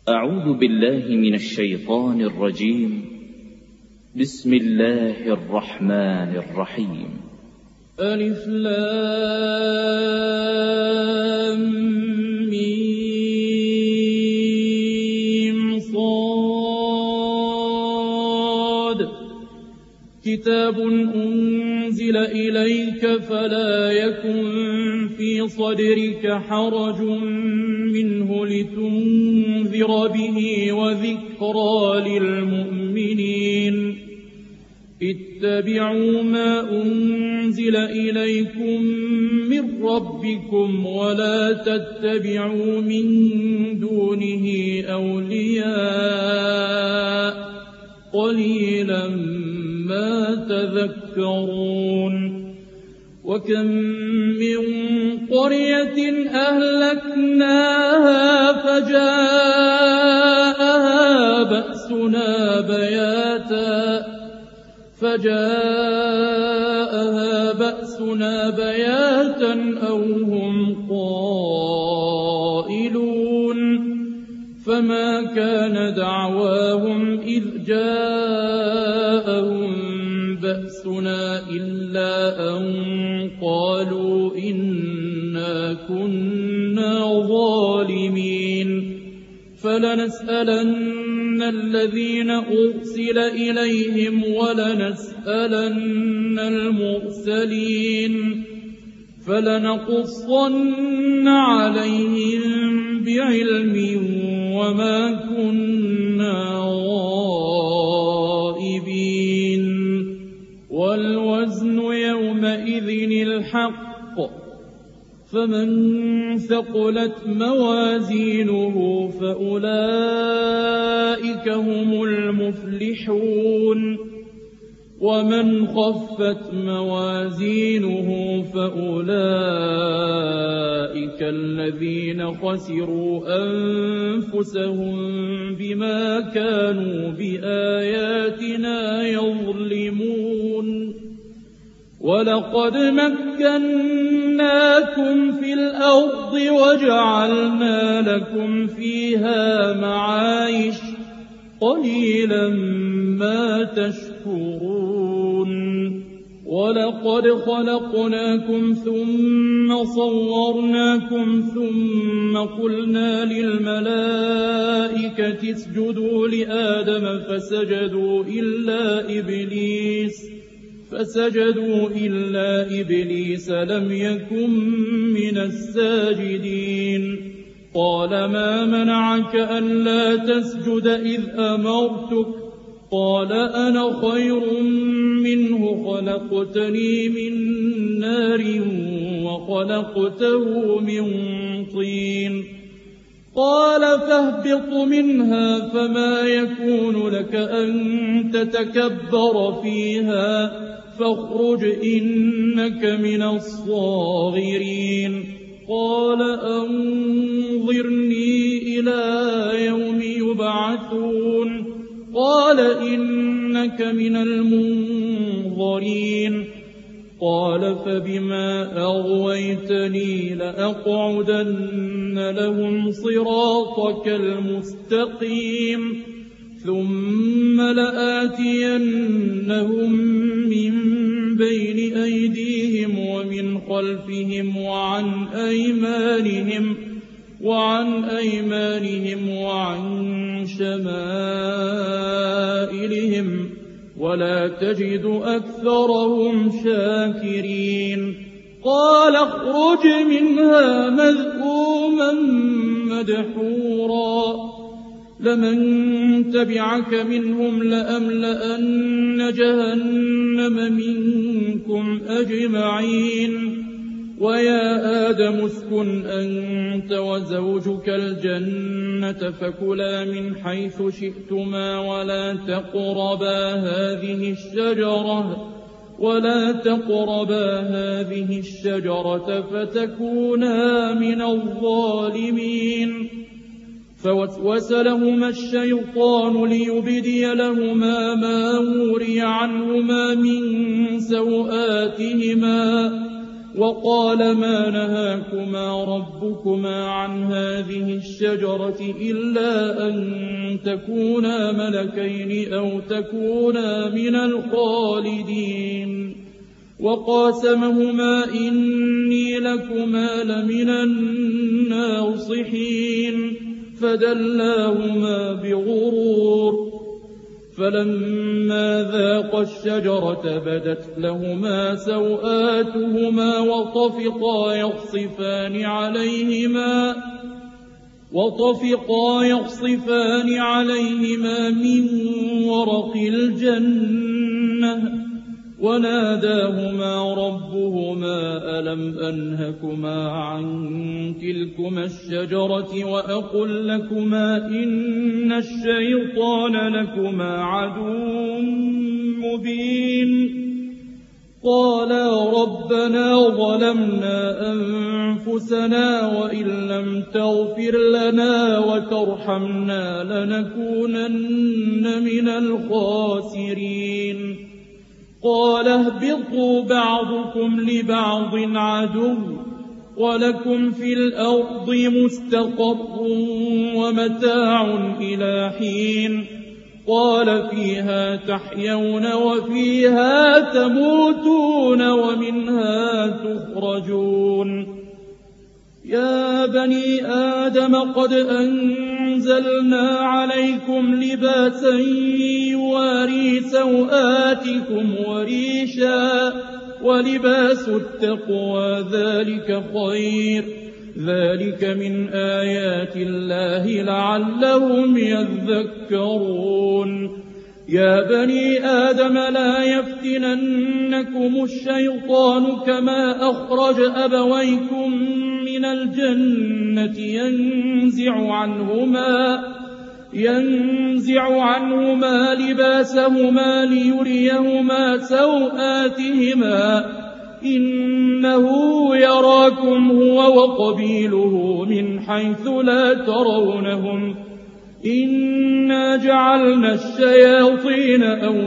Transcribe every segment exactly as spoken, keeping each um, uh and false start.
أعوذ بالله من الشيطان الرجيم. بسم الله الرحمن الرحيم. ألف لام ميم صاد. كتاب أنزل إليك فلا يكن في صدرك حرج منه لتنذر به وذكرى للمؤمنين. اتبعوا ما أنزل إليكم من ربكم ولا تتبعوا من دونه أولياء قليلا ما تذكرون. وكم من قرية أهلكناها فجاءها بأسنا بياتا فجاءها بأسنا بياتا أو هم قائلون. فما كان دعواهم إذ جاءهم بأسنا إلا أن قالوا إنا كنا ظالمين. فلنسألن الذين أرسل إليهم ولنسألن المرسلين. فلنقصن عليهم بعلم وما كنا غائبين. والوزن يومئذ الحق. فمن ثقلت موازينه فأولئك هم المفلحون. ومن خفت موازينه فأولئك الذين خسروا أنفسهم بما كانوا بآياتنا يظلمون. ولقد مكناكم في الأرض وجعلنا لكم فيها معايش قليلا ما تشكرون. ولقد خلقناكم ثم صورناكم ثم قلنا للملائكة اسجدوا لآدم فسجدوا إلا إبليس فسجدوا إلا إبليس لم يكن من الساجدين. قال ما منعك ألا تسجد إذ أمرتك؟ قال أنا خير منه خلقتني من نار وخلقته من طين. قال فاهبط منها فما يكون لك أن تتكبر فيها فاخرج إنك من الصاغرين. قال أنظرني إلى يوم يبعثون. قال إنك من المنظرين. قال فبما أغويتني لأقعدن لهم صراطك المستقيم ثم لآتينهم من بين أيديهم ومن خلفهم وعن أيمانهم وعن أيمانهم وعن شمائلهم ولا تجد أكثرهم شاكرين. قال اخرج منها مذءوما مدحورا لمن تبعك منهم لأملأن جهنم منكم أجمعين. ويا آدم اسكن أنت وزوجك الجنة فكلا من حيث شئتما ولا تقربا هذه الشجرة ولا تقربا هذه الشجرة فتكونا من الظالمين. فوسوس لهما الشيطان ليبدي لهما ما وري عنهما من سوآتهما وقال ما نهاكما ربكما عن هذه الشجرة إلا أن تكونا ملكين أو تكونا من الخالدين وقاسمهما إني لكما لمن الناصحين فدلاهما بغرور فلما ذاقا الشجرة بدت لهما سوآتهما وطفقا يخصفان عليهما وطفقا يخصفان عليهما من ورق الجنة وناداهما ربهما ألم أنهكما عن تلكما الشجرة وأقل لكما إن الشيطان لكما عدو مبين قالا ربنا ظلمنا أنفسنا وإن لم تغفر لنا وترحمنا لنكونن من الخاسرين قال اهبطوا بعضكم لبعض عدو ولكم في الأرض مستقر ومتاع إلى حين قال فيها تحيون وفيها تموتون ومنها تخرجون يا بني آدم قد أنزلنا عليكم لباسا يواري سوآتكم وريشا ولباس التقوى ذلك خير ذلك من آيات الله لعلهم يذكرون يا بني آدم لا يفتننكم الشيطان كما أخرج أبويكم من الجنة ينزع عنهما ينزع عنهما لباسهما ليريهما سوآتهما إنه يراكم هو وقبيله من حيث لا ترونهم إنا جعلنا الشياطين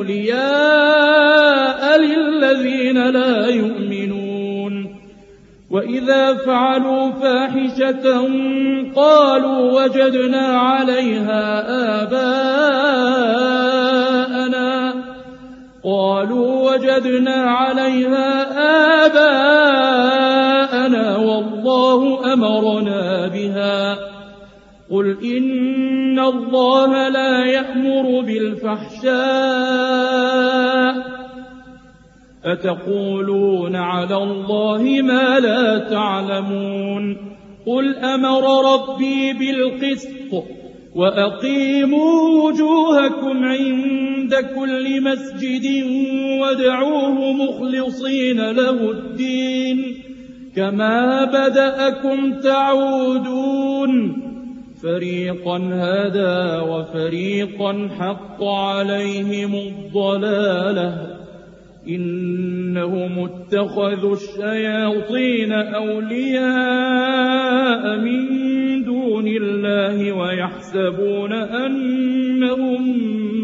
أولياء للذين لا يؤمنون وإذا فعلوا فاحشة قالوا وجدنا عليها آباءنا قالوا وجدنا عليها آباءنا والله أمرنا بها قل إن الله لا يأمر بالفحشاء أتقولون على الله ما لا تعلمون قل أمر ربي بالقسط وأقيموا وجوهكم عند كل مسجد وادعوه مخلصين له الدين كما بدأكم تعودون فريقا هدى وفريقا حق عليهم الضلالة إنهم اتخذوا الشياطين أولياء من دون الله ويحسبون أنهم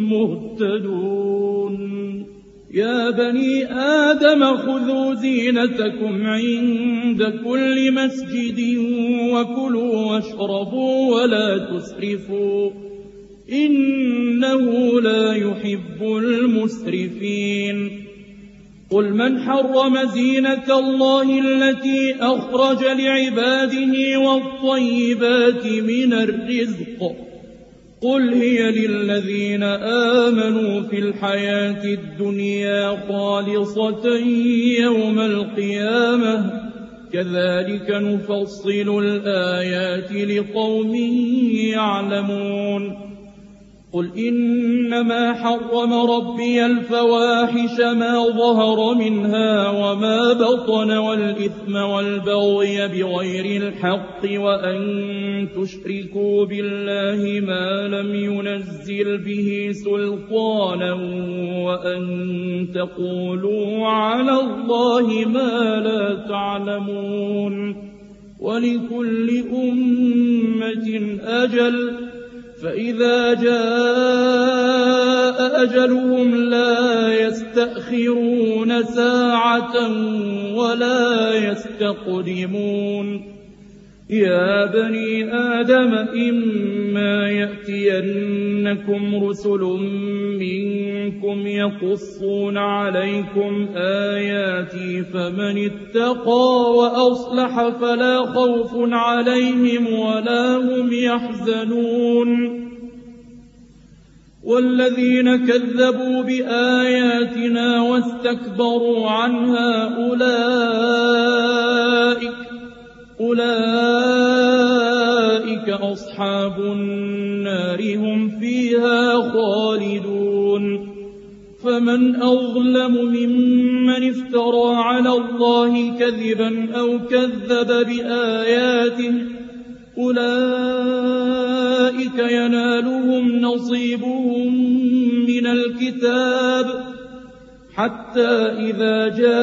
مهتدون يا بني آدم خذوا زينتكم عند كل مسجد وكلوا واشربوا ولا تسرفوا إنه لا يحب المسرفين قل من حرم زينة الله التي أخرج لعباده والطيبات من الرزق قل هي للذين آمنوا في الحياة الدنيا خالصة يوم القيامة كذلك نفصل الآيات لقوم يعلمون قل إنما حرم ربي الفواحش ما ظهر منها وما بطن والإثم والبغي بغير الحق وأن تشركوا بالله ما لم ينزل به سلطانا وأن تقولوا على الله ما لا تعلمون ولكل أمة أجل فإذا جاء أجلهم لا يستأخرون ساعة ولا يستقدمون يا بني آدم إما يأتينكم رسل منكم يقصون عليكم آياتي فمن اتقى وأصلح فلا خوف عليهم ولا هم يحزنون والذين كذبوا بآياتنا واستكبروا عنها أولئك أولئك أصحاب النار هم فيها خالدون فمن أظلم ممن افترى على الله كذبا أو كذب بآياته أولئك ينالهم نصيبهم من الكتاب حتى إذا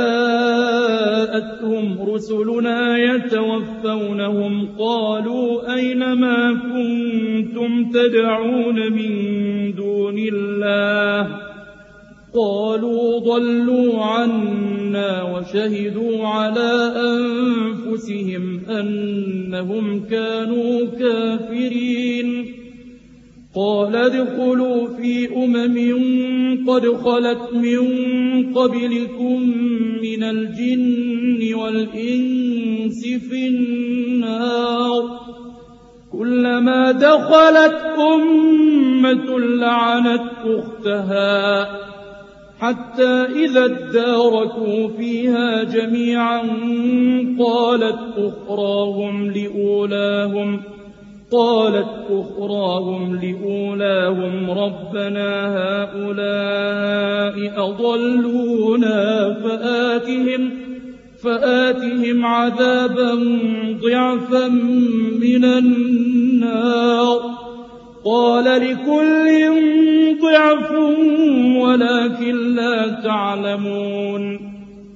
جاءتهم رسلنا يتوفونهم قالوا أين ما كنتم تدعون من دون الله قالوا ضلوا عنا وشهدوا على أنفسهم أنهم كانوا كافرين قال ادخلوا في أمم قد خلت من قبلكم من الجن والإنس في النار كلما دخلت أمة لعنت أختها حتى إذا اداركوا فيها جميعا قالت أخراهم لأولاهم قالت أخراهم لأولاهم ربنا هؤلاء أضلونا فآتهم فآتهم عذابا ضعفا من النار قال لكل ضعف ولكن لا تعلمون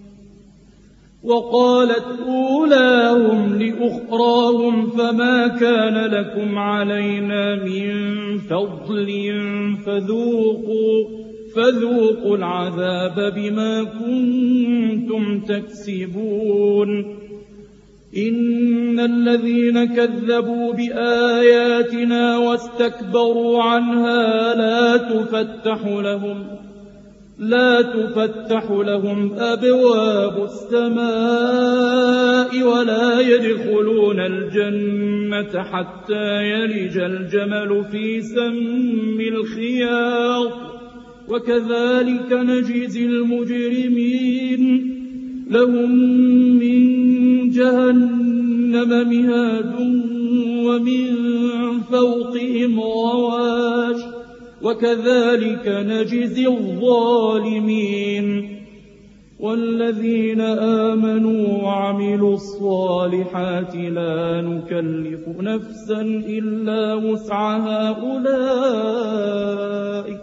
وقالت أولاهم لأخراهم فما كان لكم علينا من فضل فذوقوا فذوقوا العذاب بما كنتم تكسبون إن الذين كذبوا بآياتنا واستكبروا عنها لا تفتح لهم لا تفتح لهم أبواب السماء ولا يدخلون الجنة حتى يلج الجمل في سم الخياط وكذلك نجزي المجرمين لهم من جهنم مهاد ومن فوقهم غواش وكذلك نجزي الظالمين والذين آمنوا وعملوا الصالحات لا نكلف نفسا إلا وسعها أولئك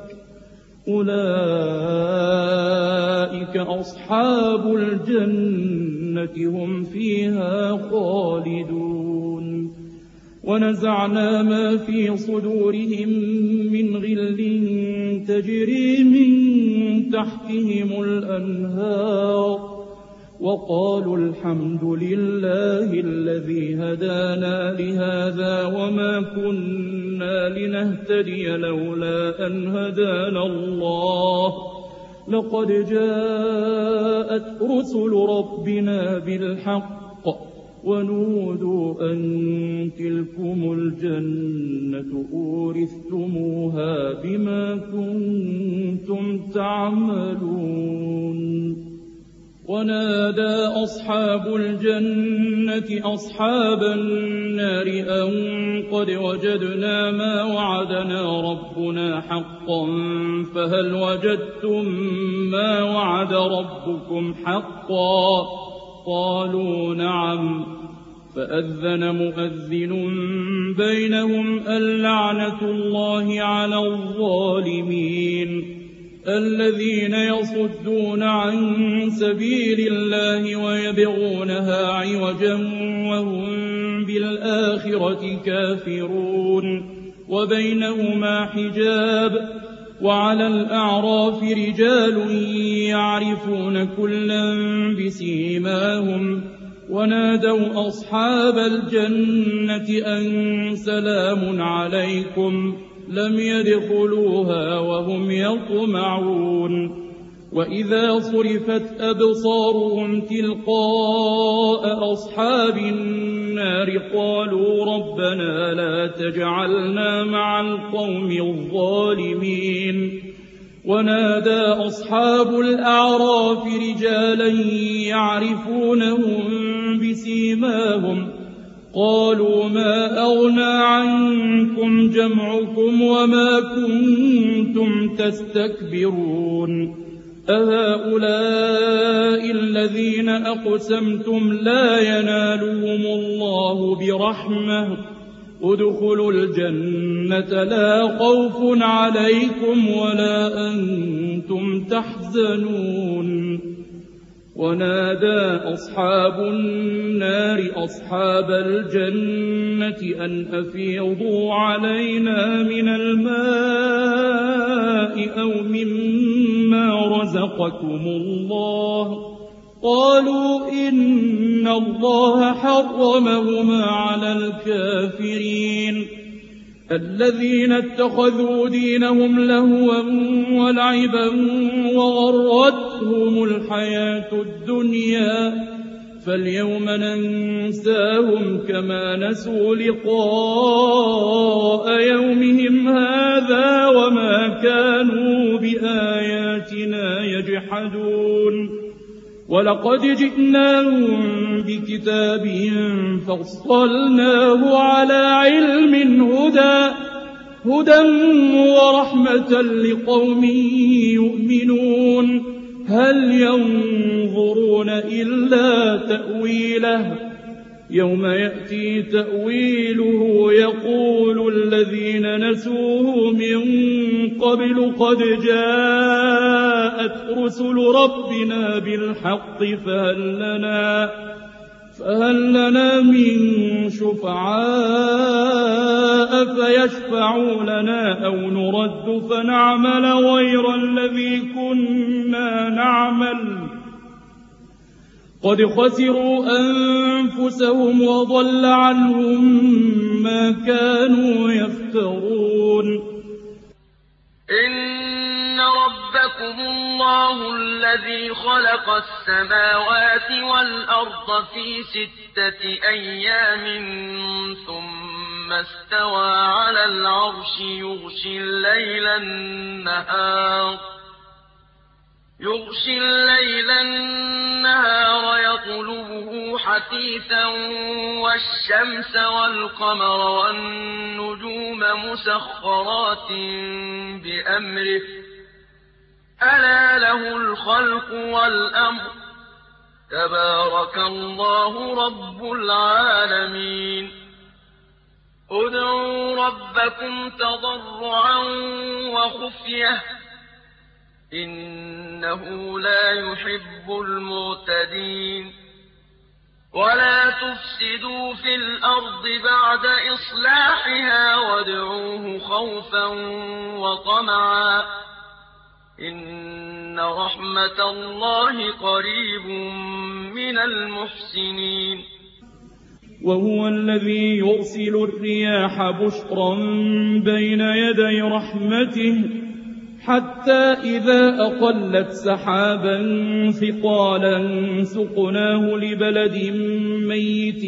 أولئك أصحاب الجنة هم فيها خالدون ونزعنا ما في صدورهم من غل تجري من تحتهم الأنهار وقالوا الحمد لله الذي هدانا لهذا وما كنا لنهتدي لولا أن هدانا الله لقد جاءت رسل ربنا بالحق ونودوا أن تلكم الجنة أورثتموها بما كنتم تعملون ونادى أصحاب الجنة أصحاب النار أن قد وجدنا ما وعدنا ربنا حقا فهل وجدتم ما وعد ربكم حقا قالوا نعم فأذن مؤذن بينهم اللعنة الله على الظالمين الذين يصدون عن سبيل الله ويبغونها عوجا وهم بالآخرة كافرون وبينهما حجاب وعلى الأعراف رجال يعرفون كلا بسيماهم ونادوا أصحاب الجنة أن سلام عليكم لم يدخلوها وهم يطمعون وإذا صرفت أبصارهم تلقاء أصحاب النار قالوا ربنا لا تجعلنا مع القوم الظالمين ونادى أصحاب الأعراف رجالا يعرفونهم بسيماهم قالوا ما أغنى عنكم جمعكم وما كنتم تستكبرون أهؤلاء الذين أقسمتم لا ينالهم الله برحمة ادخلوا الجنة لا خوف عليكم ولا أنتم تحزنون ونادى أصحاب النار أصحاب الجنة أن أفيضوا علينا من الماء أو مما رزقكم الله قالوا إن الله حرمهما على الكافرين الذين اتخذوا دينهم لهوا ولعبا وغرتهم الحياة الدنيا فاليوم ننساهم كما نسوا لقاء يومهم هذا وما كانوا بآياتنا يجحدون ولقد جئناهم بكتاب فصلناه على علم هدى هدى ورحمة لقوم يؤمنون هل ينظرون إلا تأويله يوم يأتي تأويله يقول الذين نسوه من قبل قد جاءت رسل ربنا بالحق فهل لنا فهل لنا من شفعاء فيشفعوا لنا أو نرد فنعمل غير الذي كنا نعمل قد خسروا أنفسهم وضل عنهم ما كانوا يفترون إن ربكم الله الذي خلق السماوات والأرض في ستة أيام ثم استوى على العرش يغشي الليل النهار يغشي الليل النهار يطلبه حثيثا والشمس والقمر والنجوم مسخرات بأمره ألا له الخلق والأمر تبارك الله رب العالمين ادعوا ربكم تضرعا وخفية إنه لا يحب المعتدين ولا تفسدوا في الأرض بعد إصلاحها وادعوه خوفا وطمعا إن رحمة الله قريب من المحسنين وهو الذي يرسل الرياح بشرا بين يدي رحمته حتى إذا أقلت سحابا ثقالا سقناه لبلد ميت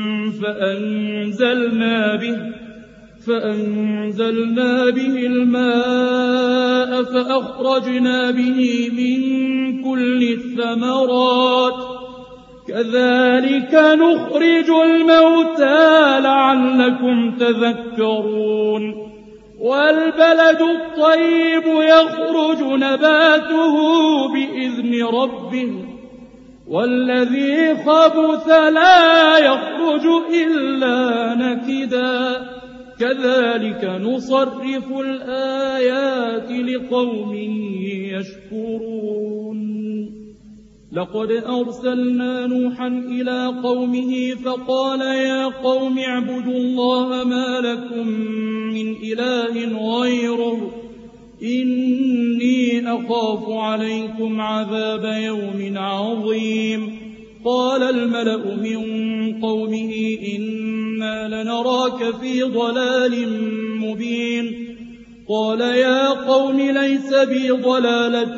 فأنزلنا به فأنزلنا به الماء فأخرجنا به من كل الثمرات كذلك نخرج الموتى لعلكم تذكرون والبلد الطيب يخرج نباته بإذن ربه والذي خبث لا يخرج إلا نكدا كذلك نصرف الآيات لقوم يشكرون لقد أرسلنا نوحا إلى قومه فقال يا قوم اعبدوا الله ما لكم من إله غيره إني أخاف عليكم عذاب يوم عظيم قال الملأ من قومه إنا لنراك في ضلال مبين قال يا قوم ليس بي ضلالة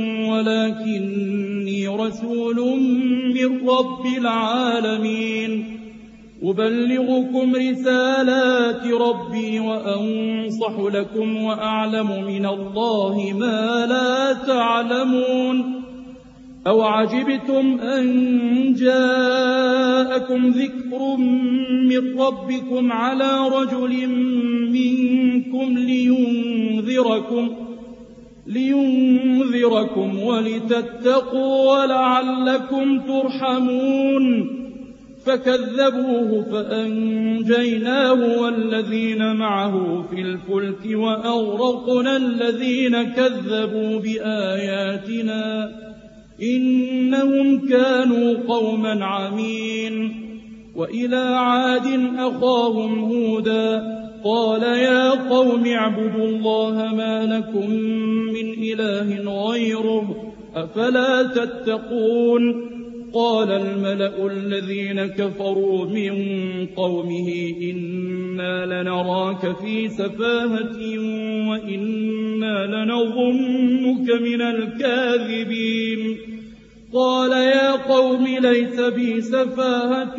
ولكني رسول من رب العالمين أبلغكم رسالات ربي وأنصح لكم وأعلم من الله ما لا تعلمون أو عجبتم أن جاءكم ذكر من ربكم على رجل منكم لينذركم لينذركم ولتتقوا ولعلكم ترحمون فكذبوه فأنجيناه والذين معه في الفلك وأغرقنا الذين كذبوا بآياتنا إنهم كانوا قوما عمين وإلى عاد أخاهم هودا قال يا قوم اعبدوا الله ما لكم من إله غيره أفلا تتقون قال الملأ الذين كفروا من قومه إنا لنراك في سفاهة وإنا لنظنك من الكاذبين قال يا قوم ليس بي سفاهة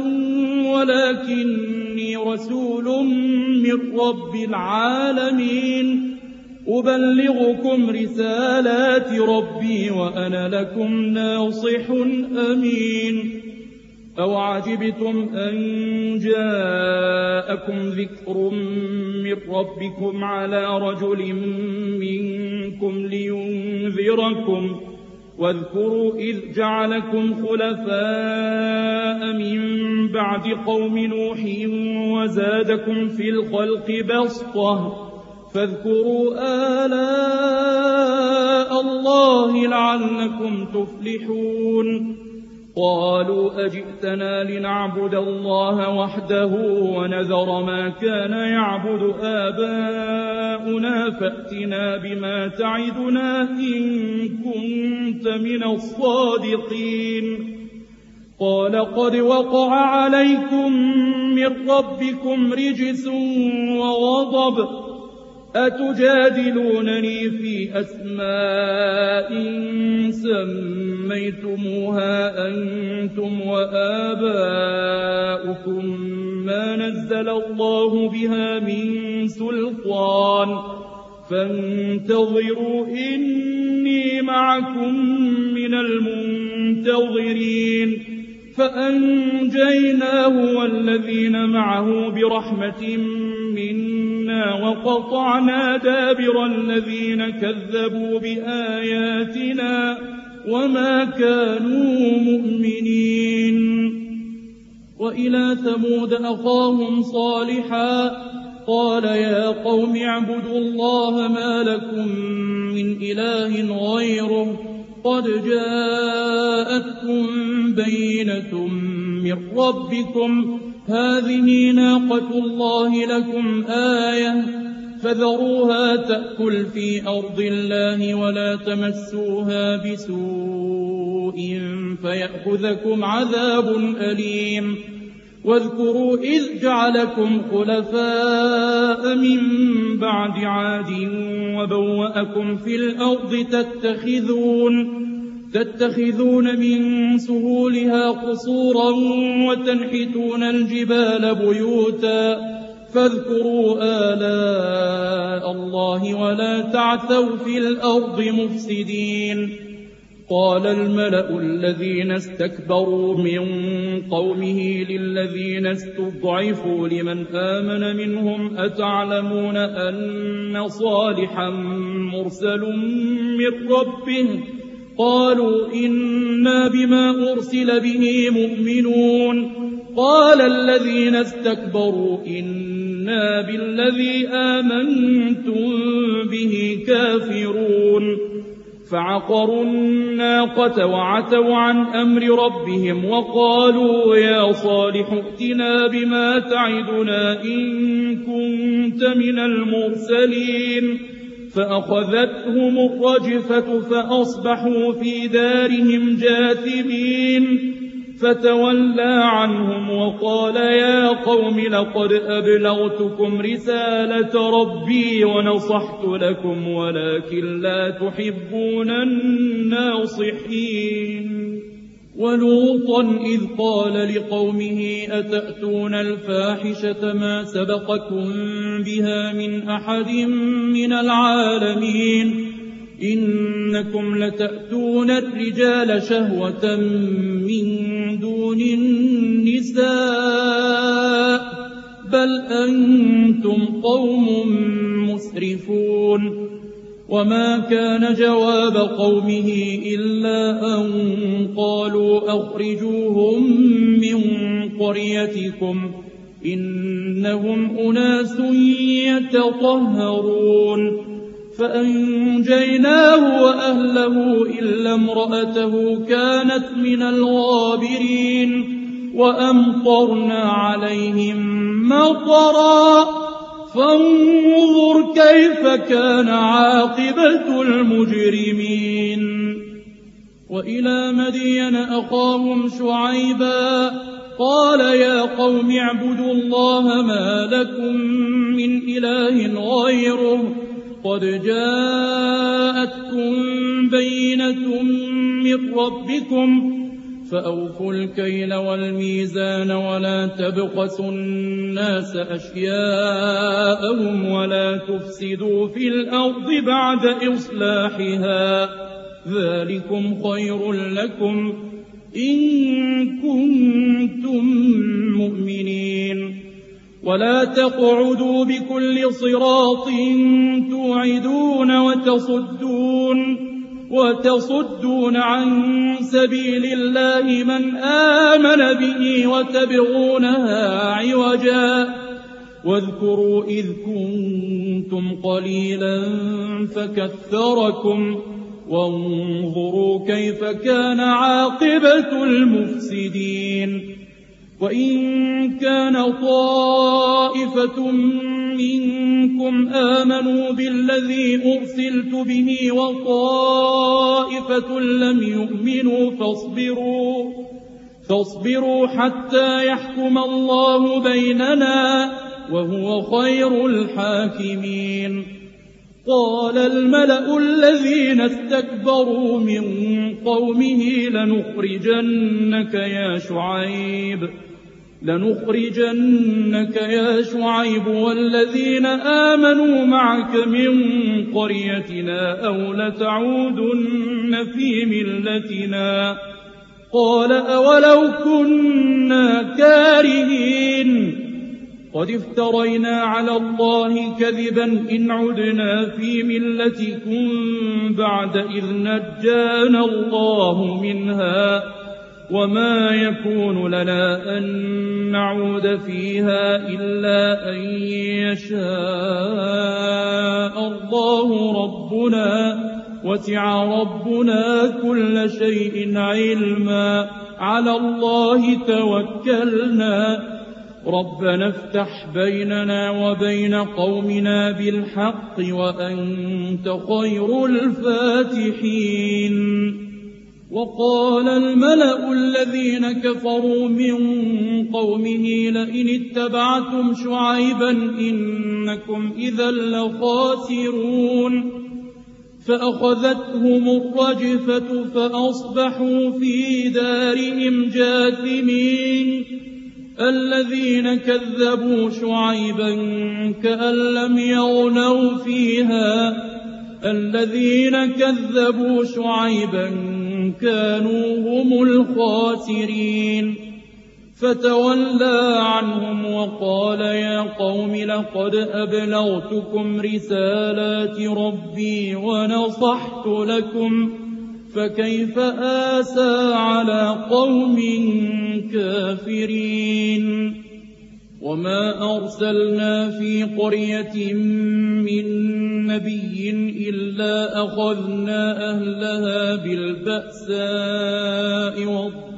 ولكني رسول من رب العالمين أبلغكم رسالات ربي وأنا لكم ناصح أمين أو عجبتم أن جاءكم ذكر من ربكم على رجل منكم لينذركم واذكروا إذ جعلكم خلفاء من بعد قوم نوح وزادكم في الخلق بسطة فاذكروا آلاء الله لعلكم تفلحون قالوا أجئتنا لنعبد الله وحده ونذر ما كان يعبد آباؤنا فأتنا بما تعدنا إن كنت من الصادقين قال قد وقع عليكم من ربكم رجس وغضب أتجادلونني في أسماء سميتموها أنتم وآباؤكم ما نزل الله بها من سلطان فانتظروا إني معكم من المنتظرين فأنجيناه والذين معه برحمة منا وقطعنا دابر الذين كذبوا بآياتنا وما كانوا مؤمنين وإلى ثمود أخاهم صالحا قال يا قوم اعبدوا الله ما لكم من إله غيره قد جاءتكم بينة من ربكم هذه ناقة الله لكم آية فذروها تأكل في أرض الله ولا تمسوها بسوء فيأخذكم عذاب أليم واذكروا إذ جعلكم خلفاء من بعد عاد وبوأكم في الأرض تتخذون تتخذون من سهولها قصورا وتنحتون الجبال بيوتا فاذكروا آلاء الله ولا تعثوا في الأرض مفسدين قال الملأ الذين استكبروا من قومه للذين استضعفوا لمن آمن منهم أتعلمون أن صالحا مرسل من ربه قالوا إنا بما أرسل به مؤمنون قال الذين استكبروا إنا بالذي آمنتم به كافرون فعقروا الناقة وعتوا عن أمر ربهم وقالوا يا صالح ائتنا بما تعدنا إن كنت من المرسلين فأخذتهم الرجفة فأصبحوا في دارهم جاثمين فتولى عنهم وقال يا قوم لقد أبلغتكم رسالة ربي ونصحت لكم ولكن لا تحبون الناصحين. ولوطا إذ قال لقومه أتأتون الفاحشة ما سبقكم بها من أحد من العالمين إنكم لتأتون الرجال شهوة من دون النساء بل أنتم قوم مسرفون. وما كان جواب قومه إلا أن قالوا أخرجوهم من قريتكم إنهم أناس يتطهرون. فأنجيناه وأهله إلا امرأته كانت من الغابرين وأمطرنا عليهم مطرا فانظر كيف كان عاقبة المجرمين. وإلى مدين أخاهم شعيبا قال يا قوم اعبدوا الله ما لكم من إله غيره قد جاءتكم بينة من ربكم فأوفوا الكيل والميزان ولا تبخسوا الناس أشياءهم ولا تفسدوا في الأرض بعد إصلاحها ذلكم خير لكم إن كنتم مؤمنين. ولا تقعدوا بكل صراط توعدون وتصدون وتصدون عن سبيل الله من آمن به وتبغونها عوجا واذكروا إذ كنتم قليلا فكثركم وانظروا كيف كان عاقبة المفسدين. وإن كان طائفة منكم آمنوا بالذي أرسلت به وطائفة لم يؤمنوا فاصبروا فاصبروا حتى يحكم الله بيننا وهو خير الحاكمين. قال الملأ الذين استكبروا من قومه لنخرجنك يا شعيب لنخرجنك يا شعيب والذين آمنوا معك من قريتنا أو لتعودن في ملتنا. قال أولو كنا كارهين قد افترينا على الله كذبا إن عدنا في ملتكم بعد إذ نجانا الله منها وما يكون لنا أن نعود فيها إلا أن يشاء الله ربنا وسع ربنا كل شيء علما على الله توكلنا ربنا افتح بيننا وبين قومنا بالحق وأنت خير الفاتحين. وقال الملأ الذين كفروا من قومه لئن اتبعتم شعيبا إنكم إذا لخاسرون. فأخذتهم الرجفة فأصبحوا في دارهم جاثمين. الذين كذبوا شعيبا كأن لم يغنوا فيها الذين كذبوا شعيبا كانوا هم الخاسرين. فتولى عنهم وقال يا قوم لقد أبلغتكم رسالات ربي ونصحت لكم فكيف آسى على قوم كافرين. وما أرسلنا في قرية من نبي إلا أخذنا أهلها بالبأساء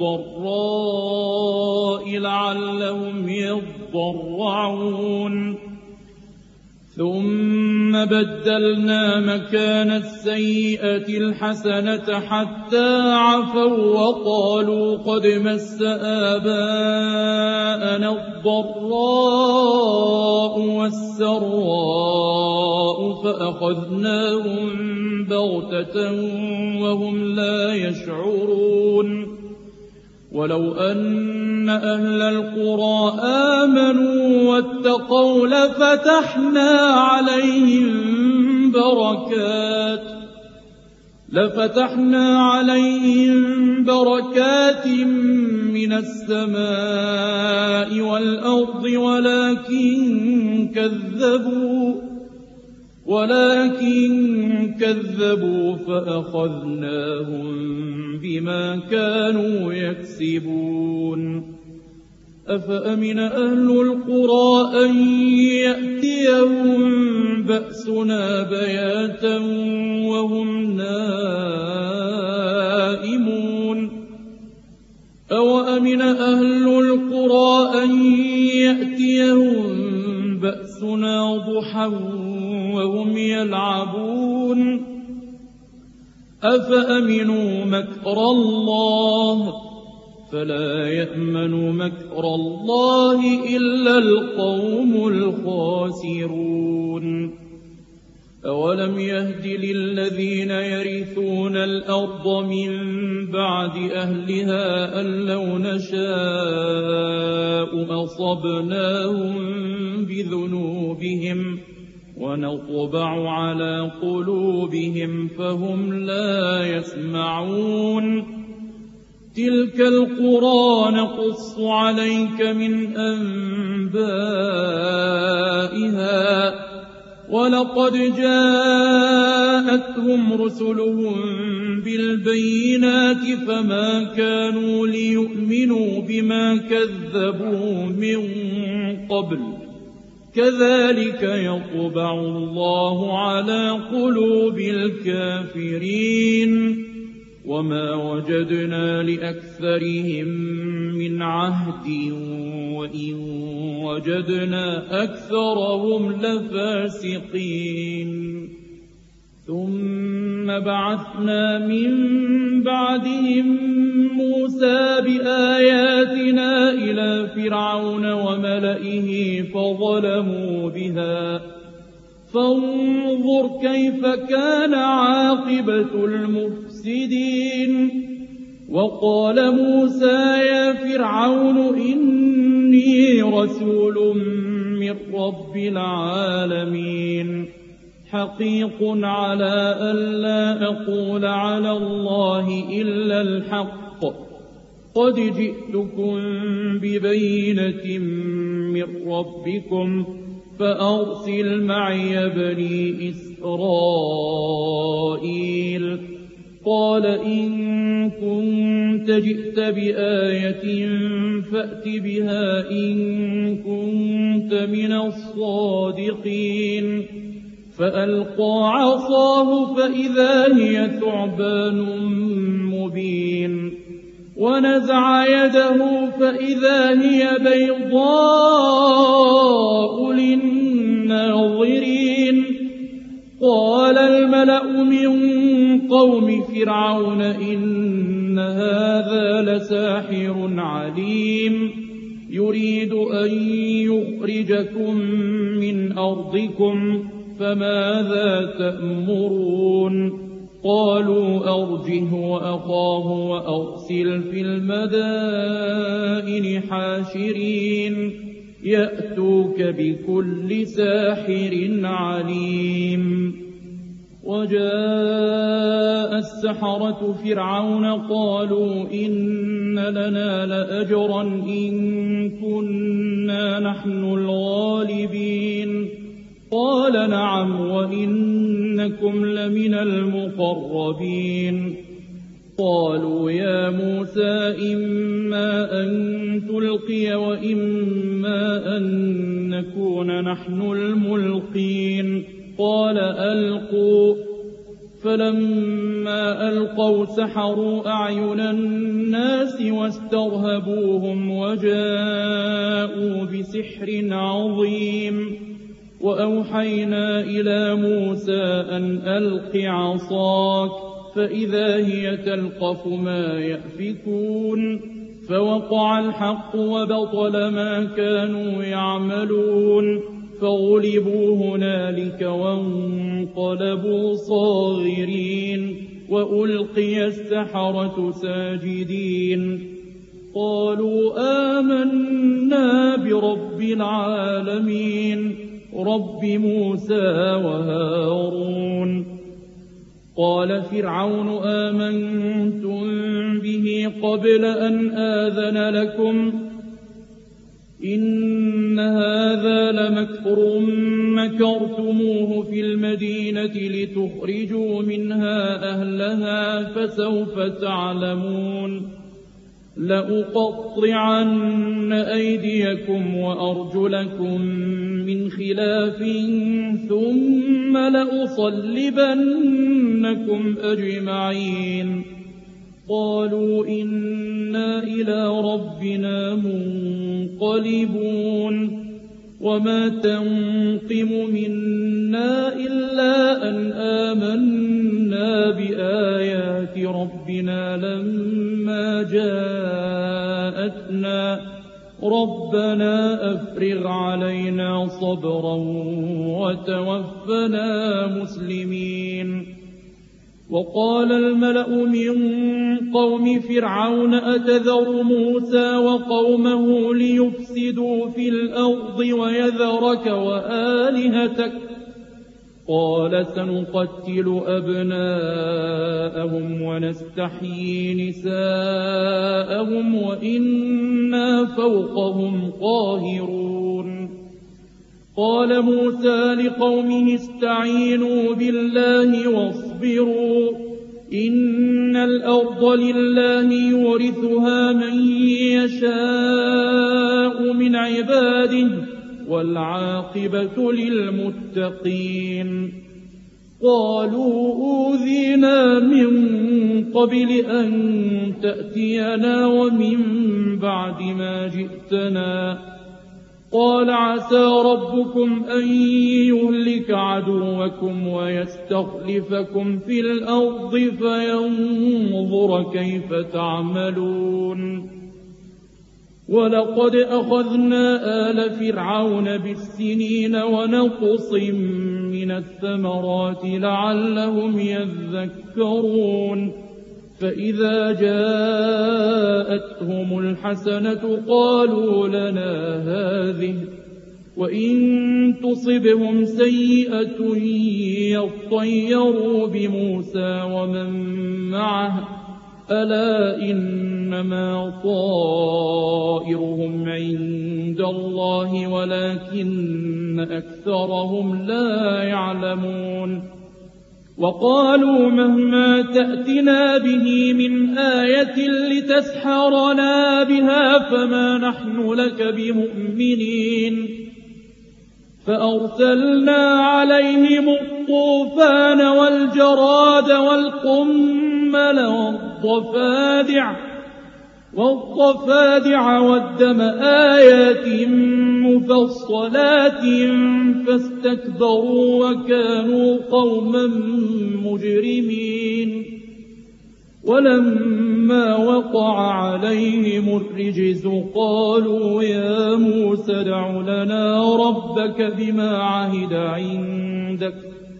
والضراء لعلهم يضرعون ثم ثم بدلنا مكان السيئة الحسنة حتى عفوا وقالوا قد مس آباءنا الضراء والسراء فأخذناهم بغتة وهم لا يشعرون ولو أن أهل القرى آمنوا واتقوا لفتحنا عليهم بركات لفتحنا عليهم بركات من السماء والأرض ولكن كذبوا ولكن كذبوا فأخذناهم بما كانوا يكسبون أفأمن أهل القرى أن يأتيهم بأسنا بياتا وهم نائمون أوأمن أهل القرى أن يأتيهم بأسنا ضحى وهم يلعبون أفأمنوا مكر الله فلا يأمن مكر الله إلا القوم الخاسرون أولم يهد للذين يرثون الأرض من بعد أهلها أن لو نشاء أصبناهم بذنوبهم ونطبع على قلوبهم فهم لا يسمعون تلك القرى نقص عليك من أنبائها ولقد جاءتهم رسلهم بالبينات فما كانوا ليؤمنوا بما كذبوا من قبل كذلك يطبع الله على قلوب الكافرين وما وجدنا لأكثرهم من عهد وإن وجدنا أكثرهم لفاسقين ثم بعثنا من بعدهم موسى بآياتنا إلى فرعون وملئه فظلموا بها فانظر كيف كان عاقبة المفسدين وقال موسى يا فرعون إني رسول من رب العالمين حقيق على ألا أقول على الله إلا الحق قد جئتكم ببينة من ربكم فأرسل معي بني إسرائيل قال إن كنت جئت بآية فأت بها إن كنت من الصادقين فألقى عصاه فإذا هي ثعبان مبين ونزع يده فإذا هي بيضاء للناظرين قال الملأ من قوم فرعون إن هذا لساحر عليم يريد أن يخرجكم من أرضكم فماذا تأمرون قالوا أرجه وأخاه وأرسل في المدائن حاشرين يأتوك بكل ساحر عليم وجاء السحرة فرعون قالوا إن لنا لأجرا إن كنا نحن الغالبين قال نعم وإنكم لمن المقربين قالوا يا موسى إما أن تلقي وإما أن نكون نحن الملقين قال ألقوا فلما ألقوا سحروا أعين الناس واسترهبوهم وجاءوا بسحر عظيم وأوحينا إلى موسى أن ألق عصاك فإذا هي تلقف ما يأفكون فوقع الحق وبطل ما كانوا يعملون فغلبوا هنالك وانقلبوا صاغرين وألقي السحرة ساجدين قالوا آمنا برب العالمين رب موسى وهارون قال فرعون آمنتم به قبل أن آذن لكم إن هذا لمكر مكرتموه في المدينة لتخرجوا منها أهلها فسوف تعلمون لأقطعن أيديكم وأرجلكم من خلاف ثم لأصلبنكم أجمعين قالوا إنا إلى ربنا منقلبون وما تنقم منا إلا أن آمنا بآيات ربنا لما جاءتنا ربنا أفرغ علينا صبرا وتوفنا مسلمين وقال الملأ من قوم فرعون أتذر موسى وقومه ليفسدوا في الأرض ويذرك وآلهتك قال سنقتل أبناءهم ونستحيي نساءهم وإنا فوقهم قاهرون قال موسى لقومه استعينوا بالله واصبروا إن الأرض لله يورثها من يشاء من عباده والعاقبة للمتقين قالوا أوذينا من قبل أن تأتينا ومن بعد ما جئتنا قال عسى ربكم أن يهلك عدوكم ويستخلفكم في الأرض فينظر كيف تعملون ولقد أخذنا آل فرعون بالسنين ونقص من الثمرات لعلهم يذكرون فإذا جاءتهم الحسنة قالوا لنا هذه وإن تصبهم سيئة يطيروا بموسى ومن معه ألا إنما طائرهم عند الله ولكن أكثرهم لا يعلمون وقالوا مهما تأتنا به من آية لتسحرنا بها فما نحن لك بمؤمنين فأرسلنا عليهم الطوفان والجراد والقمل والضفادع والضفادع والدم آيات مفصلات فاستكبروا وكانوا قوما مجرمين ولما وقع عليهم الرجز قالوا يا موسى ادع لنا ربك بما عهد عندك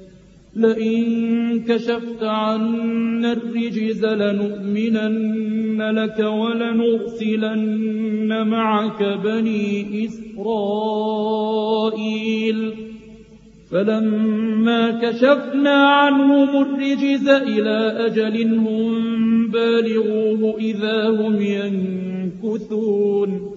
لئن كشفت عنا الرجز لنؤمنن لك ولنرسلن معك بني إسرائيل فلما كشفنا عنهم الرجز إلى أجل هم بالغوه إذا هم ينكثون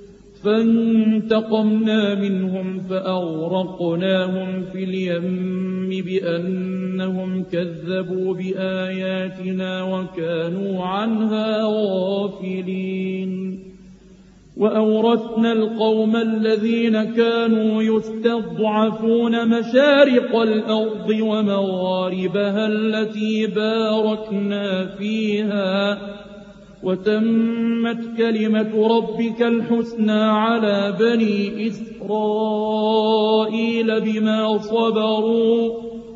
فانتقمنا منهم فأغرقناهم في اليم بأنهم كذبوا بآياتنا وكانوا عنها غافلين وأورثنا القوم الذين كانوا يستضعفون مشارق الأرض ومغاربها التي باركنا فيها وتمت كلمة ربك الحسنى على بني إسرائيل بما صبروا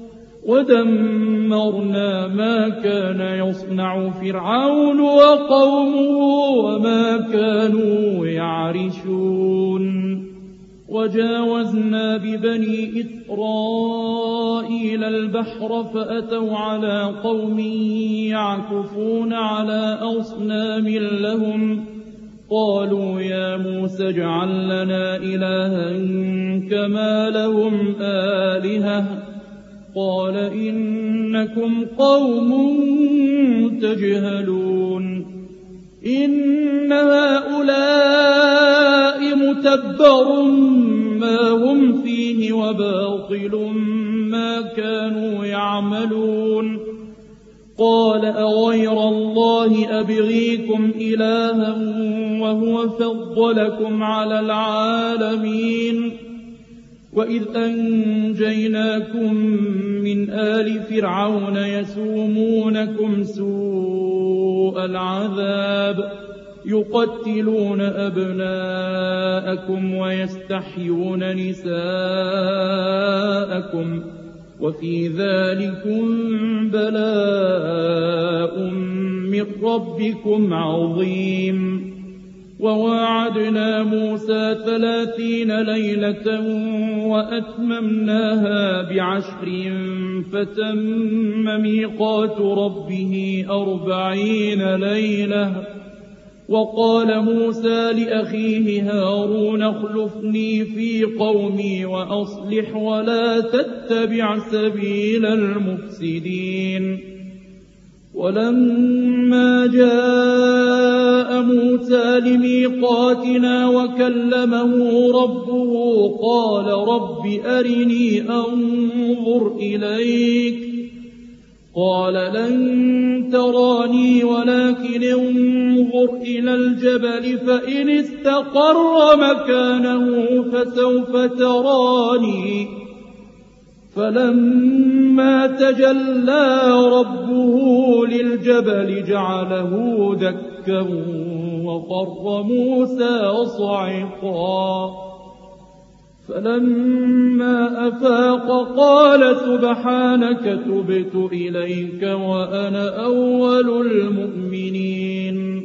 ودمرنا ما كان يصنع فرعون وقومه وما كانوا يعرشون وجاوزنا ببني إسرائيل البحر فأتوا على قوم يعكفون على أصنام لهم قالوا يا موسى اجعل لنا إلها كما لهم آلهة قال إنكم قوم تجهلون إن هؤلاء متبر ما هم فيه وباطل ما كانوا يعملون قال أغير الله أبغيكم إلها وهو فضلكم على العالمين وإذ أنجيناكم من آل فرعون يسومونكم سوء العذاب يقتلون أبناءكم ويستحيون نساءكم وفي ذلكم بلاء من ربكم عظيم وواعدنا موسى ثلاثين ليلة وأتممناها بعشر فتم ميقات ربه أربعين ليلة وقال موسى لأخيه هارون اخلفني في قومي وأصلح ولا تتبع سبيل المفسدين ولما جاء موسى لميقاتنا وكلمه ربه قال رب أرني أنظر إليك قال لن تراني ولكن انظر إلى الجبل فإن استقر مكانه فسوف تراني فلما تجلى ربه للجبل جعله دكا وخر موسى صعقا فلما أفاق قال سبحانك تبت إليك وأنا أول المؤمنين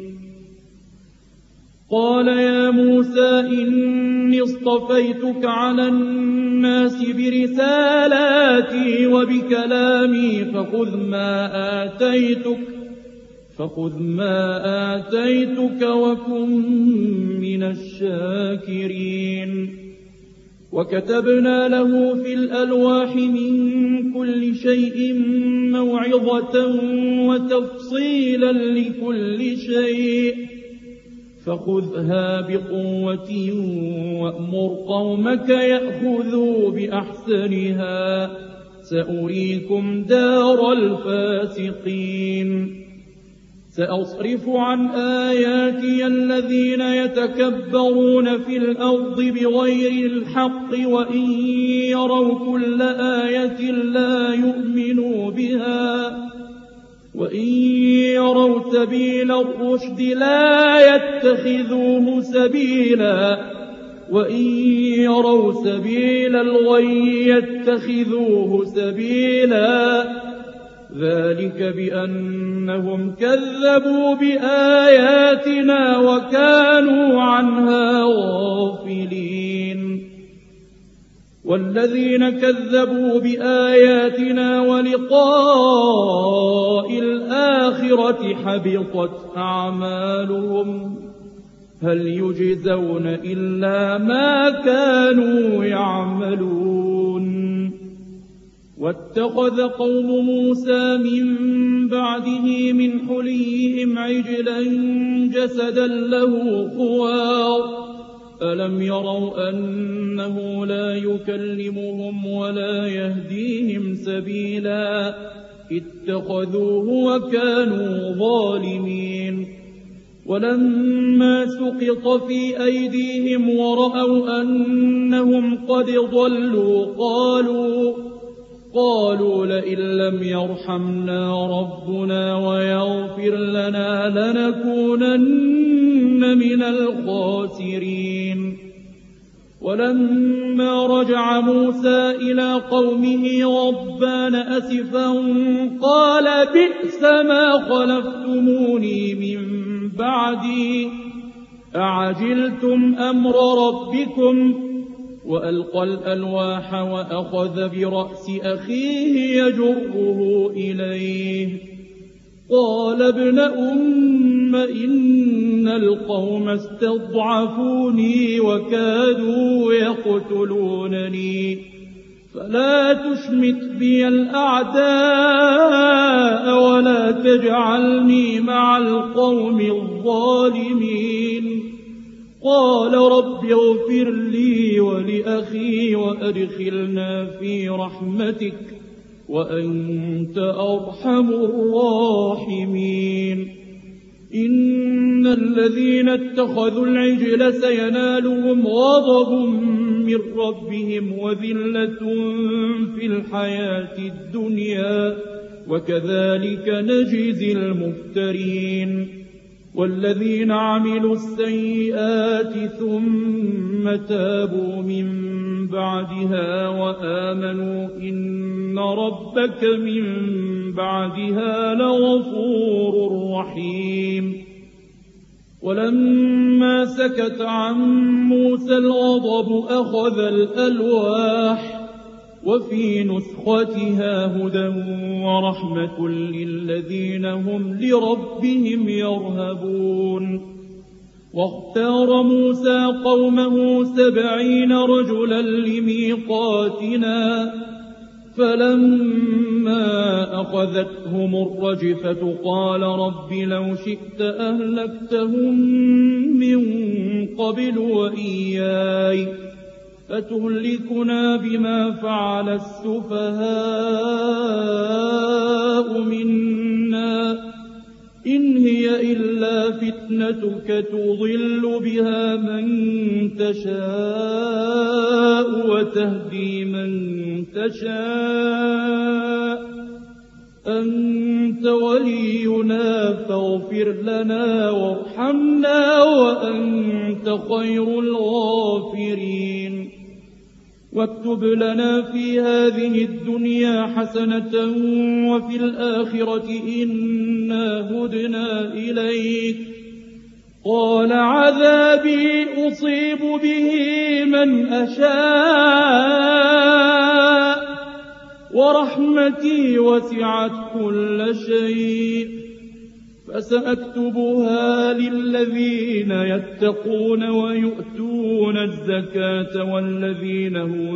قال يا موسى إني اصطفيتك على الناس برسالاتي وبكلامي فخذ ما آتيتك فخذ ما آتيتك وكن من الشاكرين وكتبنا له في الألواح من كل شيء موعظة وتفصيلا لكل شيء فخذها بقوة وأمر قومك يأخذوا بأحسنها سأريكم دار الفاسقين سأصرف عن آياتي الذين يتكبرون في الأرض بغير الحق وإن يروا كل آية لا يؤمنوا بها وإن يروا سبيل الرشد لا يتخذوه سبيلا وإن يروا سبيل الغي يتخذوه سبيلا ذلك بأنهم كذبوا بآياتنا وكانوا عنها غافلين والذين كذبوا بآياتنا ولقاء الآخرة حبطت أعمالهم هل يجزون إلا ما كانوا يعملون واتخذ قوم موسى من بعده من حليهم عجلا جسدا له خوار ألم يروا أنه لا يكلمهم ولا يهديهم سبيلا اتخذوه وكانوا ظالمين ولما سقط في أيديهم ورأوا أنهم قد ضلوا قالوا قالوا لئن لم يرحمنا ربنا ويغفر لنا لنكونن من الخاسرين. ولما رجع موسى إلى قومه غضبان أسفا قال بئس ما خلفتموني من بعدي أعجلتم أمر ربكم. وألقى الألواح وأخذ برأس أخيه يجره إليه قال ابن أم إن القوم استضعفوني وكادوا يقتلونني فلا تشمت بي الأعداء ولا تجعلني مع القوم الظالمين. قال رب اغفر لي ولأخي وأدخلنا في رحمتك وأنت أرحم الراحمين. إن الذين اتخذوا العجل سينالهم غضب من ربهم وذلة في الحياة الدنيا وكذلك نجزي المفترين. والذين عملوا السيئات ثم تابوا من بعدها وآمنوا إن ربك من بعدها لغفور رحيم. ولما سكت عن موسى الغضب أخذ الألواح وفي نسختها هدى ورحمة للذين هم لربهم يرهبون. واختار موسى قومه سبعين رجلا لميقاتنا فلما أخذتهم الرجفة قال رب لو شئت أهلكتهم من قبل وإياي فتهلكنا بما فعل السفهاء منا إن هي إلا فتنتك تضل بها من تشاء وتهدي من تشاء أنت ولينا فاغفر لنا وارحمنا وأنت خير الغافرين. واكتب لنا في هذه الدنيا حسنة وفي الآخرة إنا هدنا إليك. قال عذابي أصيب به من أشاء ورحمتي وسعت كل شيء فسأكتبها للذين يتقون ويؤتون الزكاة والذين هم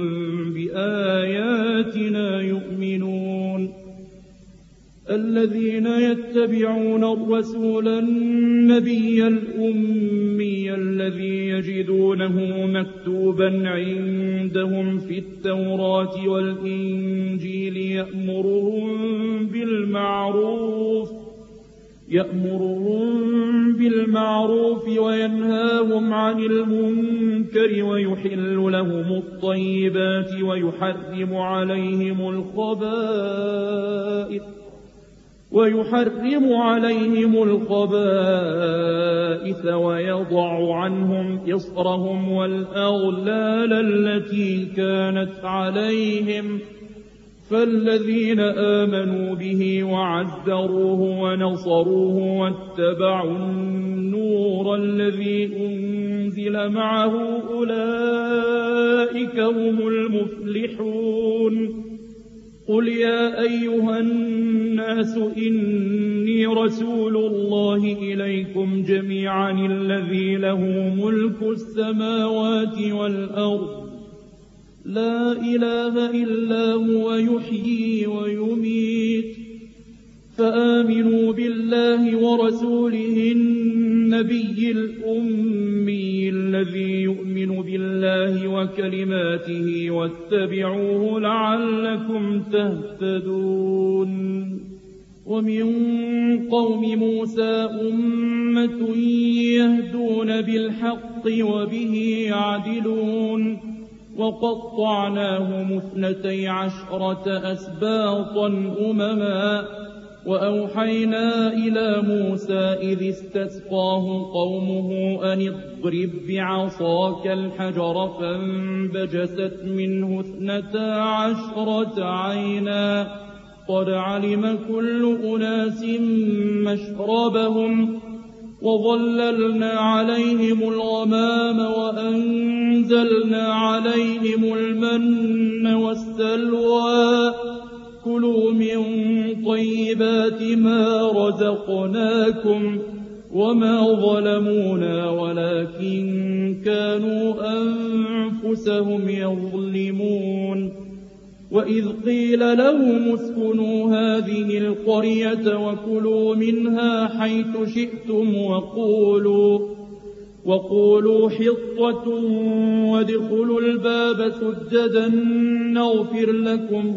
بآياتنا يؤمنون. الذين يتبعون الرسول النبي الأمي الذي يجدونه مكتوبا عندهم في التوراة والإنجيل يأمرهم بالمعروف يأمرهم بالمعروف وينهاهم عن المنكر ويحل لهم الطيبات ويحرم عليهم الخبائث ويحرم عليهم الخبائث ويضع عنهم إصرهم والأغلال التي كانت عليهم. فالذين آمنوا به وعزروه ونصروه واتبعوا النور الذي أنزل معه أولئك هم المفلحون. قل يا أيها الناس إني رسول الله إليكم جميعا الذي له ملك السماوات والأرض لا إله إلا هو يحيي ويميت. فآمنوا بالله ورسوله النبي الأمي الذي يؤمن بالله وكلماته واتبعوه لعلكم تهتدون. ومن قوم موسى أمة يهدون بالحق وبه يعدلون. وقطعناهم اثنتي عشرة أسباطا أمما وأوحينا إلى موسى إذ استسقاه قومه أن اضرب بعصاك الحجر فانبجست منه اثنتا عشرة عينا قد علم كل أناس مشربهم وظللنا عليهم الغمام وأنزلنا عليهم المن والسلوى كلوا من طيبات ما رزقناكم وما ظلمونا ولكن كانوا أنفسهم يظلمون وإذ قيل لهم اسكنوا هذه القرية وكلوا منها حيث شئتم وقولوا وقولوا حطة وادخلوا الباب سجدا نغفر لكم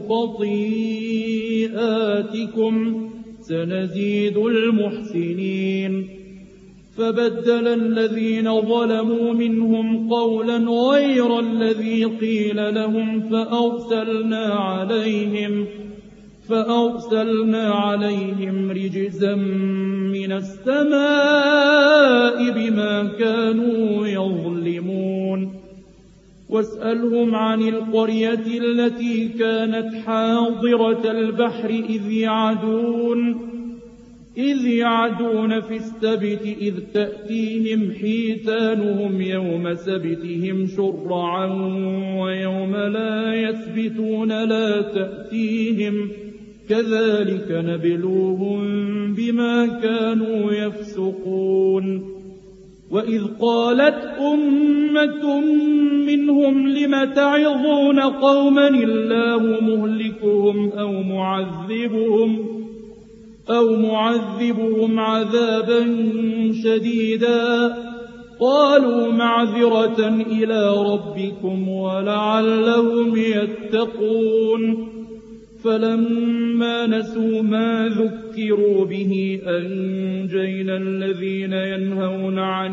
خطيئاتكم سنزيد المحسنين فبدل الذين ظلموا منهم قولا غير الذي قيل لهم فأرسلنا عليهم فأرسلنا عليهم رجزا من السماء بما كانوا يظلمون واسألهم عن القرية التي كانت حاضرة البحر إذ يعدون إذ يعدون في السبت إذ تأتيهم حيتانهم يوم سبتهم شرعا ويوم لا يسبتون لا تأتيهم كذلك نبلوهم بما كانوا يفسقون وإذ قالت أمة منهم لم تعظون قوما الله مهلكهم أو معذبهم أو معذبهم عذابا شديدا قالوا معذرة إلى ربكم ولعلهم يتقون فلما نسوا ما ذكروا به أنجينا الذين ينهون عن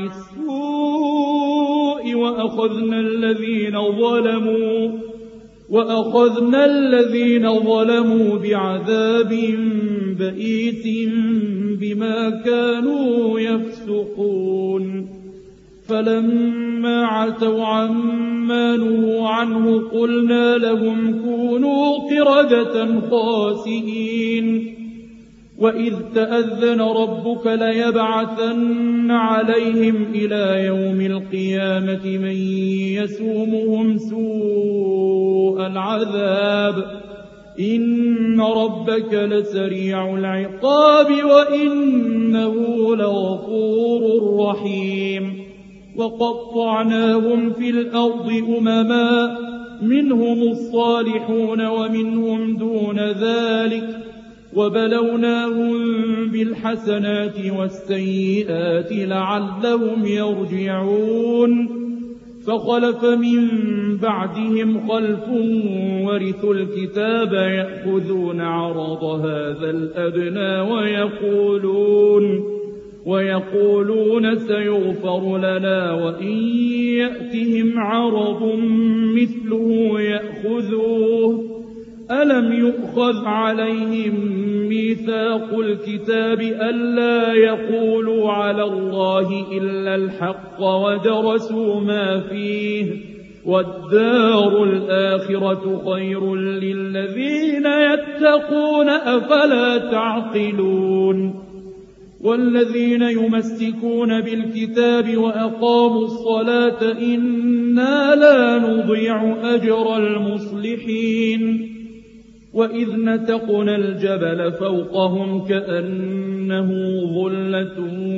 السوء وأخذنا الذين ظلموا وأخذنا الذين ظلموا بعذاب بئيس بما كانوا يفسقون فلما عتوا عما نهوا عنه قلنا لهم كونوا قردة خاسئين وإذ تأذن ربك ليبعثن عليهم إلى يوم القيامة من يسومهم سوء العذاب إن ربك لسريع العقاب وإنه لغفور رحيم وقطعناهم في الأرض أمما منهم الصالحون ومنهم دون ذلك وبلوناهم بالحسنات والسيئات لعلهم يرجعون فخلف من بعدهم خلف ورثوا الكتاب يأخذون عرض هذا الأدنى ويقولون ويقولون سيغفر لنا وإن يأتهم عرض مثله يأخذوه ألم يؤخذ عليهم ميثاق الكتاب ألا يقولوا على الله إلا الحق ودرسوا ما فيه والدار الآخرة خير للذين يتقون أفلا تعقلون والذين يمسكون بالكتاب وأقاموا الصلاة إنا لا نضيع أجر المصلحين وإذ نتقنا الجبل فوقهم كأنه ظلة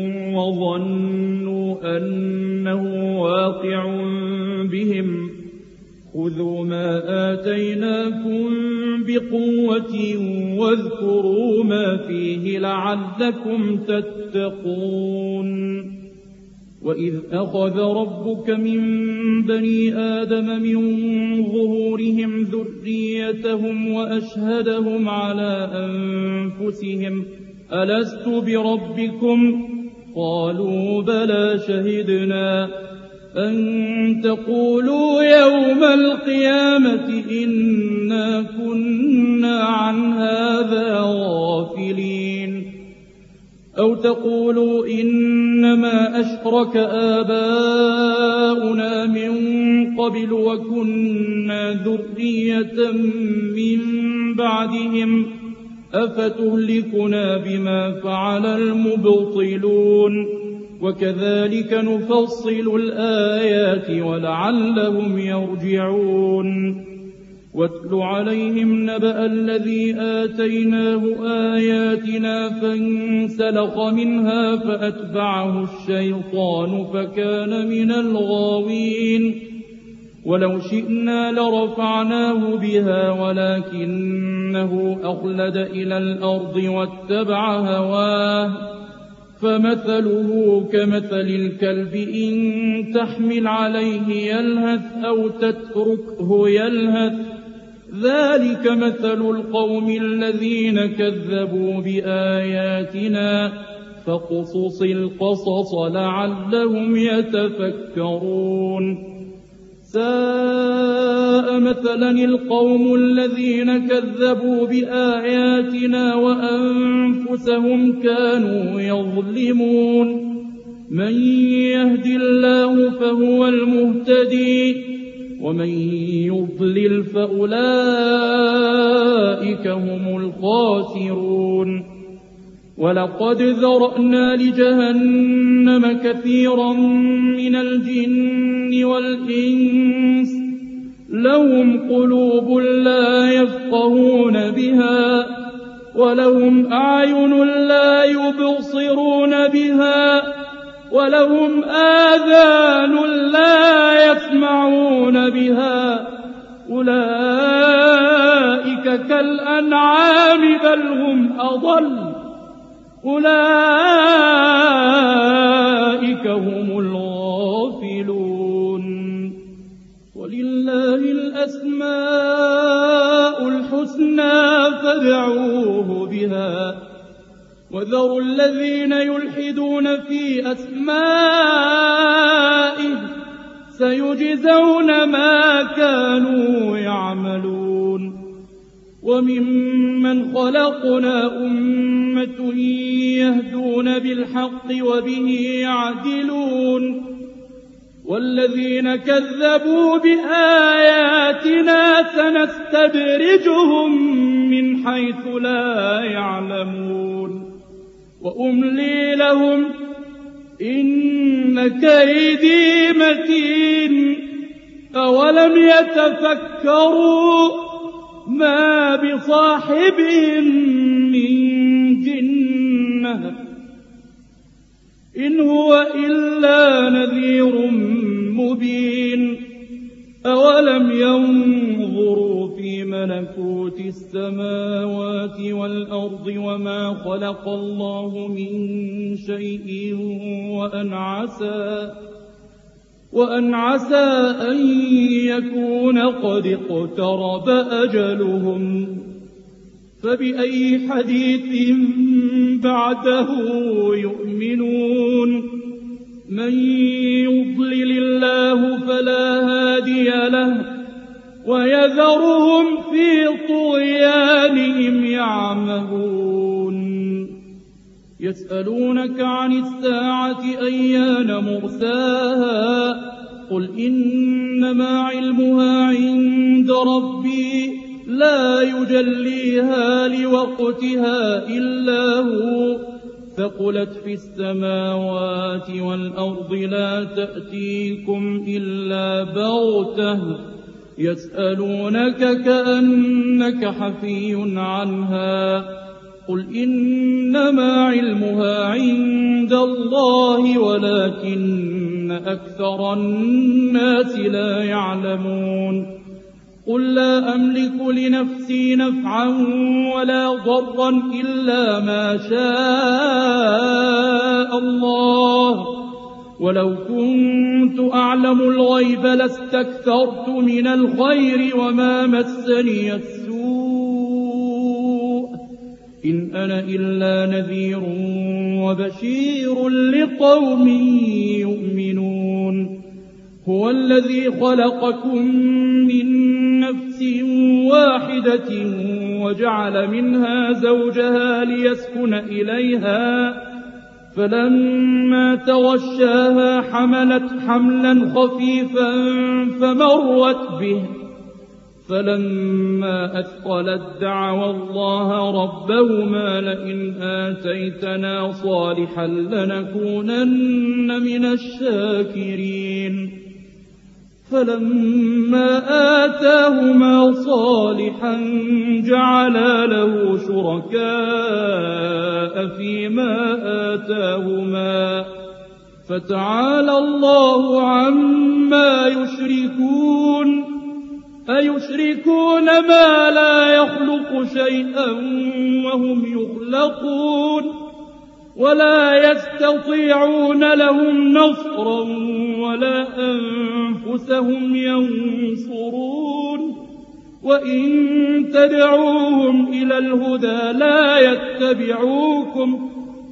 وظنوا أنه واقع بهم خذوا ما آتيناكم بقوة واذكروا ما فيه لعلكم تتقون وإذ أخذ ربك من بني آدم من ظهورهم ذريتهم وأشهدهم على أنفسهم ألست بربكم قالوا بلى شهدنا أن تقولوا يوم القيامة إنا كنا عن هذا غافلين أو تقولوا إنما أشرك آباؤنا من قبل وكنا ذرية من بعدهم أفتهلكنا بما فعل المبطلون وكذلك نفصل الآيات ولعلهم يرجعون واتل عليهم نبأ الذي آتيناه آياتنا فانسلخ منها فأتبعه الشيطان فكان من الغاوين ولو شئنا لرفعناه بها ولكنه أخلد إلى الأرض واتبع هواه فمثله كمثل الكلب إن تحمل عليه يلهث أو تتركه يلهث ذلك مثل القوم الذين كذبوا بآياتنا فاقصص القصص لعلهم يتفكرون ساء مثلا القوم الذين كذبوا بآياتنا وأنفسهم كانوا يظلمون من يهد الله فهو المهتدي ومن يضلل فأولئك هم الخاسرون ولقد ذرأنا لجهنم كثيرا من الجن والإنس لهم قلوب لا يفقهون بها ولهم أعين لا يبصرون بها ولهم آذان لا يسمعون بها أولئك كالأنعام بل هم أضل أولئك هم الغافلون ولله الأسماء الحسنى فادعوه بها وذروا الذين يلحدون في أسمائه سيجزون ما كانوا يعملون وممن خلقنا أمة يهدون بالحق وبه يعدلون والذين كذبوا بآياتنا سنستدرجهم من حيث لا يعلمون وأملي لهم إن كيدي متين أولم يتفكروا ما بصاحبهم من جنة إن هو إلا نذير مبين أولم ينظروا في ملكوت السماوات والأرض وما خلق الله من شيء وأن عسى وأن عسى أن يكون قد اقترب أجلهم فبأي حديث بعده يؤمنون من يضلل الله فلا هادي له ويذرهم في طغيانهم يعمهون يسألونك عن الساعة أيان مرساها قل إنما علمها عند ربي لا يجليها لوقتها إلا هو ثقلت في السماوات والأرض لا تأتيكم إلا بغتة يسألونك كأنك حفي عنها قل إنما علمها عند الله ولكن أكثر الناس لا يعلمون قل لا أملك لنفسي نفعا ولا ضرا إلا ما شاء الله ولو كنت أعلم الغيب لاستكثرت من الخير وما مسني السوء إن أنا إلا نذير وبشير لقوم يؤمنون هو الذي خلقكم من نفس واحدة وجعل منها زوجها ليسكن إليها فلما تغشاها حملت حملا خفيفا فمرت به فلما أثقلت دعوا الله ربهما لئن آتيتنا صالحا لنكونن من الشاكرين فلما آتاهما صالحا جعلا له شركاء فيما آتاهما فتعالى الله عما يشركون أيشركون ما لا يخلق شيئا وهم يخلقون ولا يستطيعون لهم نصرا ولا أنفسهم ينصرون وإن تدعوهم إلى الهدى لا يتبعوكم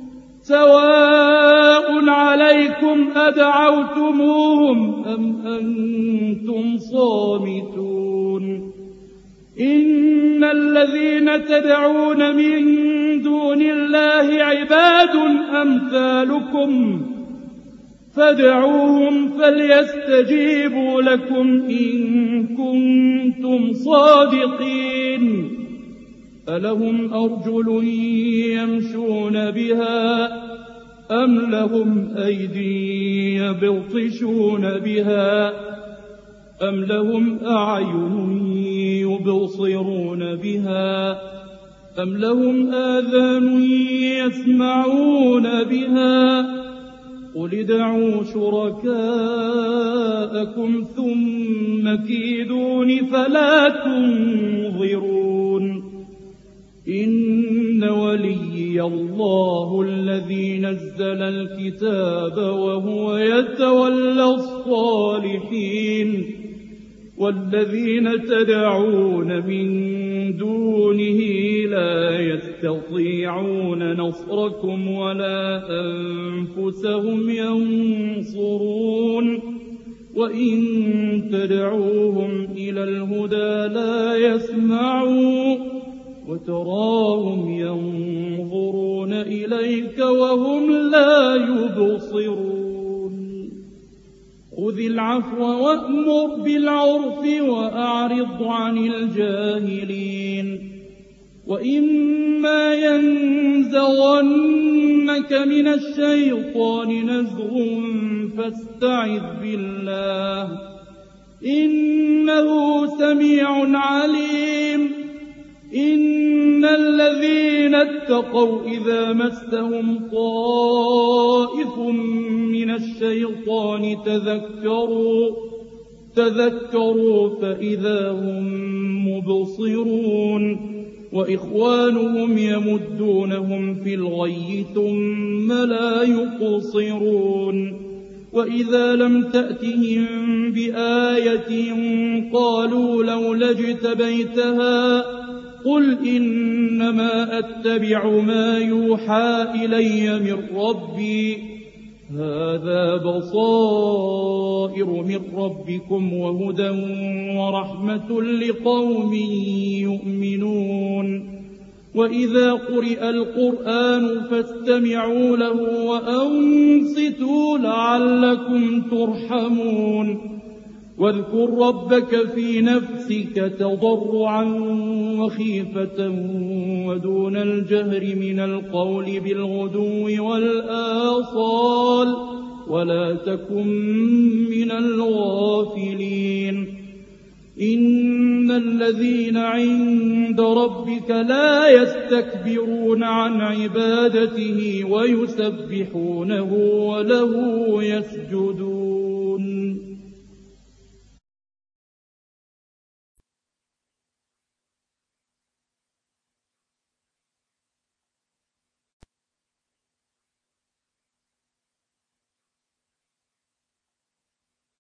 سواء عليكم أدعوتموهم أم أنتم صامتون إن الذين تدعون من دون الله عباد أمثالكم فادعوهم فليستجيبوا لكم إن كنتم صادقين ألهم أرجل يمشون بها أم لهم أيدي يبطشون بها أم لهم أعين يبصرون بها أم لهم آذان يسمعون بها قل ادعوا شركاءكم ثم كيدون فلا تنظرون إن وليي الله الذي نزل الكتاب وهو يتولى الصالحين والذين تدعون من دونه لا يستطيعون نصركم ولا أنفسهم ينصرون وإن تدعوهم إلى الهدى لا يسمعوا وتراهم ينظرون إليك وهم لا يبصرون خذ العفو وأمر بالعرف وأعرض عن الجاهلين وإما ينزغنك من الشيطان نزغ فاستعذ بالله إنه سميع عليم إن الذين اتقوا إذا مسهم طائف من الشيطان تذكروا تذكروا فإذا هم مبصرون وإخوانهم يمدونهم في الغي ثم لا يقصرون وإذا لم تأتهم بآية قالوا لولا اجتبيتها قل إنما أتبع ما يوحى إلي من ربي هذا بصائر من ربكم وهدى ورحمة لقوم يؤمنون وإذا قرئ القرآن فاستمعوا له وأنصتوا لعلكم ترحمون واذكر ربك في نفسك تضرعا وخيفة ودون الجهر من القول بالغدو والآصال ولا تكن من الغافلين إن الذين عند ربك لا يستكبرون عن عبادته ويسبحونه وله يسجدون